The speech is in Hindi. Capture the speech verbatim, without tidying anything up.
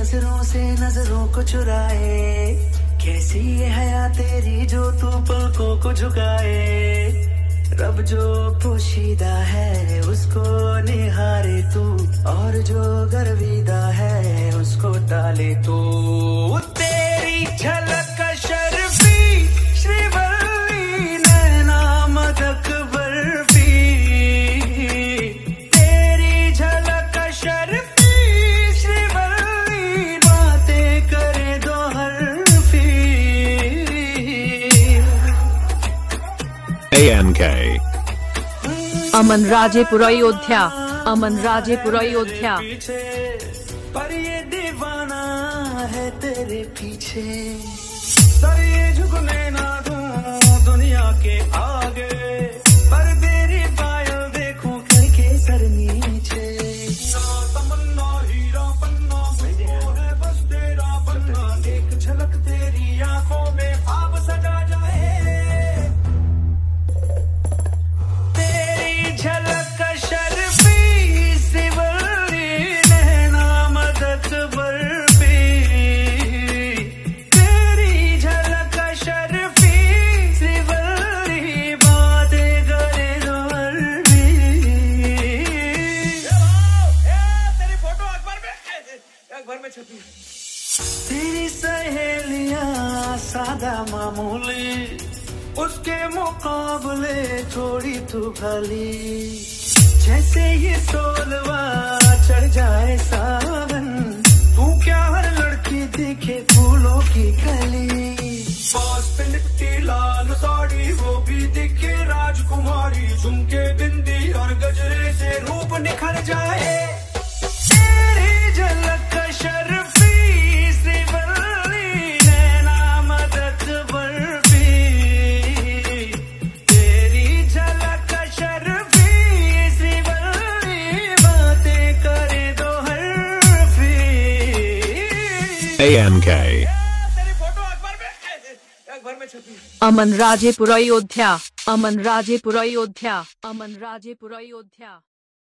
नजरों से नजरों को चुराए, कैसी ये हया तेरी जो तू पलकों को झुकाए। रब जो पोशीदा है उसको निहारे तू, और जो गर्विदा है उसको डाले तू। तेरी झलक शर्फी श्रीवल्ली नैना मदक बर्फी, तेरी झलक शर्फी श्रीवल्ली बातें करे दो हरफी। A N K अमन राजेपुर अयोध्या, अमन राजेपुर अयोध्या। पर ये दीवाना है तेरे पीछे, सर ये झुकने ना दूं दुनिया के आगे, पर तेरी पायल देखूं करके सर नीचे। तमन्ना हीरा पन्ना वो है बस तेरा बनना, एक झलक तेरी आंखों में ख्वाब सजा जाए। तेरी झलक शर्फी श्रीवल्ली नैना मदक बर्फी, तेरी झलक शर्फी श्रीवल्ली बातें करे दो हरफी। तेरी फोटो अखबार में अखबार में छपी। तेरी सहेलियां सादा मामूली, उसके मुकाबले थोड़ी तू भली। जैसे ये सोलवा चढ़ जाए सावन, तू क्या हर लड़की दिखे फूलों की कली। पास पे लिपटी लाल साड़ी वो भी दिखे राजकुमारी, झुमके बिंदी और गजरे से रूप निखर जाए। तेरी झलक शर्फी श्रीवल्ली नैना मदक बर्फी, तेरी झलक शर्फी श्रीवल्ली बातें करे दो हरफी। A N K तेरी फोटो अखबार में अखबार में छपी। अमन राजेपुर अयोध्या, अमन राजेपुर अयोध्या, अमन राजेपुर अयोध्या।